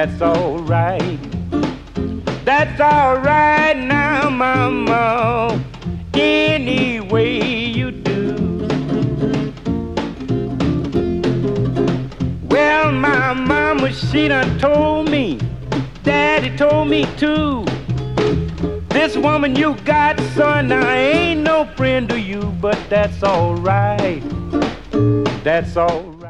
that's alright. That's alright now, mama, any way you do. Well, my mama, she done told me, daddy told me too. This woman you got, son, I ain't no friend to you, but that's alright. That's alright.